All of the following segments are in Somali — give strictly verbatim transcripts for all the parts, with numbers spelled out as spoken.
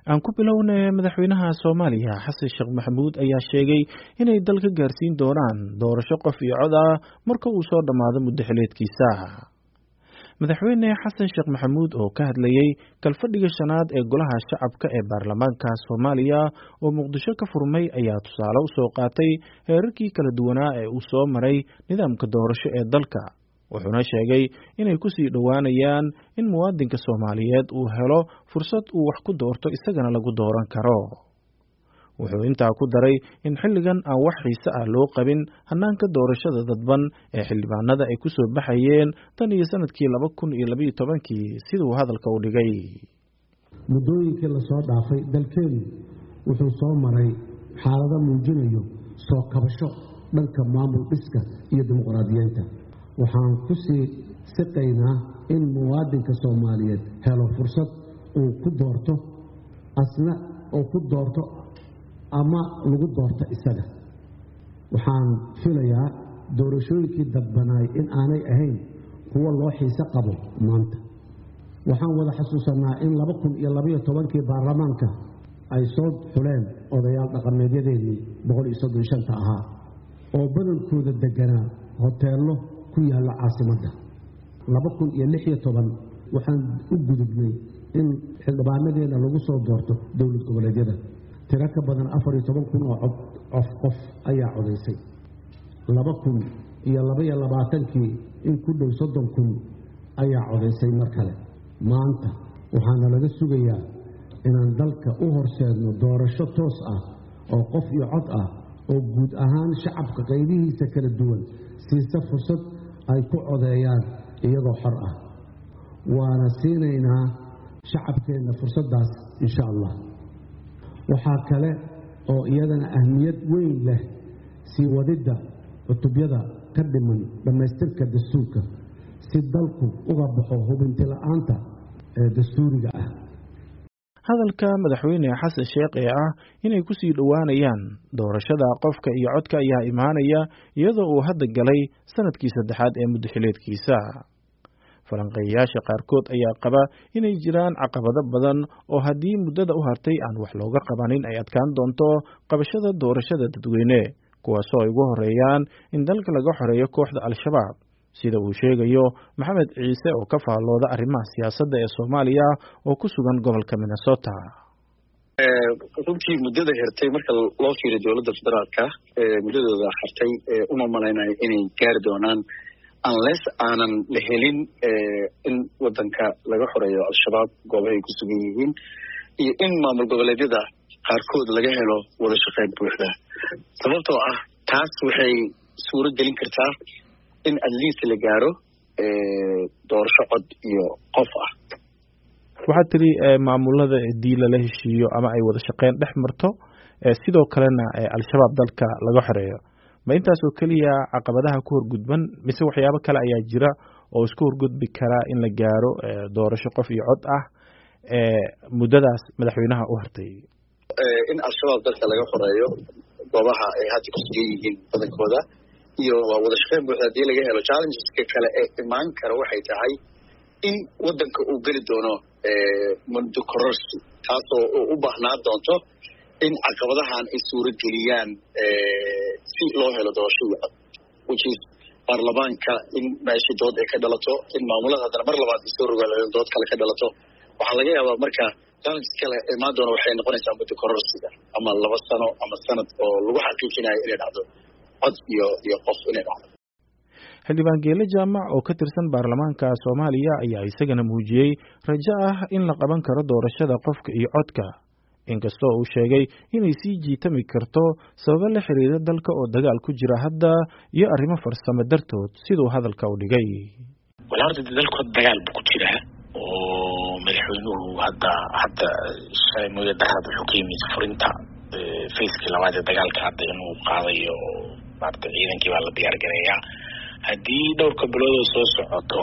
aan ku bilownay madaxweynaha Soomaaliya Xasan Sheekh Maxamuud ayaa sheegay inay dalka gaarsiin doonaan doorasho qof iyo cod ah marka uu soo dhamaado muddo xileedkiisa. madaxweyne Xasan Sheekh Maxamuud oo ka hadlayay kalfadhiga shanaad ee golaha shacabka ee baarlamaanka Soomaaliya oo Muqdisho ka furmay ayaa tusaale u soo qaatay heerarkii kala duwanaa ee uu soo maray nidaamka doorasho ee dalka. wuxuuna sheegay inay ku sii dhowaanayaan in muwaadinka Soomaaliyeed uu helo fursad uu wax ku doorto isagana lagu dooran karo. wuxuu intaa ku daray in xilligan aan wax xiise ah loo qabin hanaanka doorashada dadban ee xildhibaanada ay ku soo baxayeen tan iyo sanadkii laba kun iyo laba iyo tobankii siduu hadalka u dhigay. muddooyinkii la soo dhaafay dalkeenu wuxuu soo maray xaalado muujinayo soo kabasho dhanka maamul dhiska iyo dimuqraadiyeynta. waxaan ku sii siqaynaa in muwaadinka Soomaaliyeed helo fursad uu ku doorto asna oo ku doorto ama lagu doorto isaga. waxaan filayaa doorashooyinkii dadbanaay in aanay ahayn kuwa loo xiise qabo maanta. waxaan wada xasuusanaa in laba kun iyo laba iyo tobankii baarlamaanka ay soo xuleen odayaal dhaqameedyadeennii boqol iyo soddon iyo shanta ahaa oo badankooda deganaa hoteello ku yaalla caasimadda. laba kun iyo lix iyo toban waxaan u gudubnay in xildhibaanadeena lagu soo doorto dowlad goboleedyada. tiro ka badan afar iyo toban kun oo cod cof qof ayaa codaysay. laba kun iyo laba iyo labaatankii in ku dhow soddon kun ayaa codaysay mar kale. maanta waxaana laga sugayaa inaan dalka u horseedno doorasho toos ah oo qof iyo cod ah oo guud ahaan shacabka qaybihiisa kala duwan siisa fursad ay ku codeeyaan iyagoo xor ah. waana siinaynaa shacabkeenna fursaddaas insha allah. waxaa kale oo iyadana ahmiyad weyn leh sii wadidda cutubyada ka dhiman dhammaystirka dastuurka si dalku uga baxo hubinti la'aanta ee dastuuriga ah. hadalka madaxweyne Xasan Sheekh ee ah inay ku sii dhowaanayaan doorashada qofka iyo codka ayaa imaanaya iyadoo uu hadda galay sanadkii saddexaad ee muddo xileedkiisa. falanqeeyayaasha qaarkood ayaa qaba inay jiraan caqabado badan oo haddii muddada u hartay aan wax looga qabanin ay adkaan doonto qabashada doorashada dadweyne, kuwaasoo ay ugu horeeyaan in dalka laga xoreeyo kooxda Al-Shabaab sida uu sheegayo Maxamed Ciise oo ka faallooda arrimaha siyaasadda ee Soomaaliya oo ku sugan gobolka Minnesota. ee runtii muddada hirtay marka loo fiiriyo dowladda federaalka ee muddadooda hartay uma malaynayo inay gaari doonaan unless aanan la helin in wadanka laga xoreeyo Al-Shabaab goobaha ay ku sugan yihiin iyo in maamul goboleedyada qaarkood laga helo wada shaqayn buuxda. sababtoo ah taas waxay suuro gelin kartaa in at least la gaaro doorasho cod iyo qof ah. waxaad tiri maamulada haddii lala heshiiyo ama ay wada shaqayn dhex marto sidoo kalena Al-Shabaab dalka laga xoreeyo, ma intaas oo keliya caqabadaha ku horgudban mise waxyaabo kale ayaa jira oo isku horgudbi kara in la gaaro doorasho qof iyo cod ah muddadaas madaxweynaha u hartay? in Al-Shabaab dalka laga xoreeyo goobaha ay hadda ku sugan yihiin badankooda iyo wada shaqayn buuxda haddii laga helo. challengeska kale ee imaan kara waxay tahay in wadanka uu geli doono muddo kororsi, taasoo u baahnaan doonto in caqabadahan ay suuro geliyaan si loo helo doorasho iyo cod, which is baarlamaanka in meeshii dood ay ka dhalato, in maamulada haddana mar labaad isoo rogaalayo dood kale ka dhalato. waxaa laga yaabaa marka challenges kale imaan doona waxay noqonaysaa muddo kororsiga ama laba sano ama sanad oo lagu xaqiijinayo inay dhacdo cod iyo iyo qof inay dhacdo. xildhibaan Geele Jaamac oo ka tirsan baarlamaanka Soomaaliya ayaa isagana muujiyey rajo ah in la qaban karo doorashada qofka iyo codka, inkastoo uu sheegay inay sii jiitami karto sababo la xiriira dalka oo dagaal ku jira hadda iyo arrimo farsamo dartood siduu hadalka u dhigay. walaarta dalka dagaal ku jira oo madaxweynuhu hadda hadda shay mooyay darada wuxuu ka yimid furinta fayskii labaad ee dagaalka hadda inuu qaadayo maarta ciidankii baa la diyaar gareeyaa. haddii dhowrka bilood soo socoto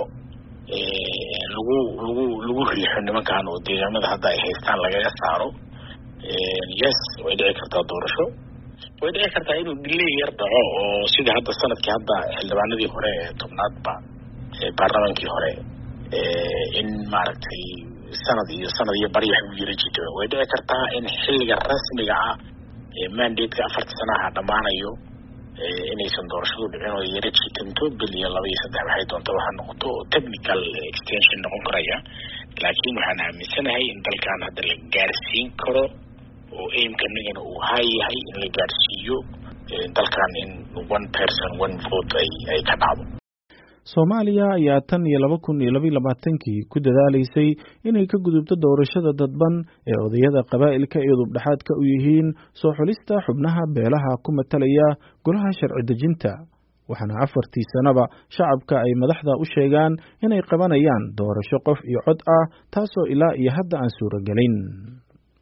lagu lagu lagu riixo nimankan oo deegaamada hadda ay haystaan lagaga saaro, yes way dhici kartaa doorasho, way dhici kartaa inuu dilay yar dhaco oo sida hadda sanadkii hadda xildhibaanadii hore ee tobnaadba baarlamaankii hore in maaragtay sanad iyo sanad iyo bari wax u yiri jito way dhici kartaa in xilliga rasmiga ah ee mandate-ka afarta sanaha dhamaanayo inaysan doorashadu dhicin oo yara jiitanto bil iyo laba iyo saddex waxay doonto waxa noqoto technical extension noqon karaya laakiin waxaan aaminsanahay in dalkan hadda la gaarsiin karo oo aimkanagana uu hayahay in la gaarsiiyo dalkan in one person one vote ay ay ka dhacdo. Soomaaliya ayaa tan iyo laba kun iyo laba iyo labaatankii ku dadaalaysay inay ka gudubto doorashada dadban ee odayada qabaa'ilka iyo dubdhaxaadka u yihiin soo xulista xubnaha beelaha ku matalaya golaha sharci dejinta waxaana afartii sanaba shacabka ay madaxda u sheegaan inay qabanayaan doorasho qof iyo cod ah taasoo ilaa iyo hadda aan suuragelin.